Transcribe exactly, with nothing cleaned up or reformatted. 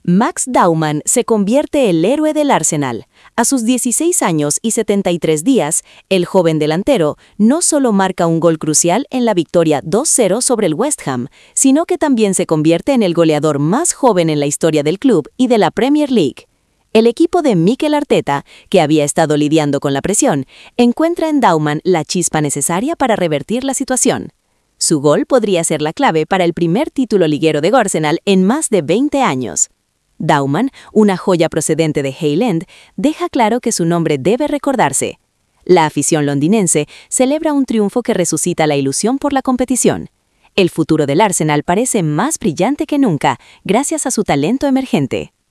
Max Dauman se convierte el héroe del Arsenal. A sus dieciséis años y setenta y tres días, el joven delantero no solo marca un gol crucial en la victoria dos cero sobre el West Ham, sino que también se convierte en el goleador más joven en la historia del club y de la Premier League. El equipo de Mikel Arteta, que había estado lidiando con la presión, encuentra en Dauman la chispa necesaria para revertir la situación. Su gol podría ser la clave para el primer título liguero de Arsenal en más de veinte años. Dauman, una joya procedente de Hale End, deja claro que su nombre debe recordarse. La afición londinense celebra un triunfo que resucita la ilusión por la competición. El futuro del Arsenal parece más brillante que nunca, gracias a su talento emergente.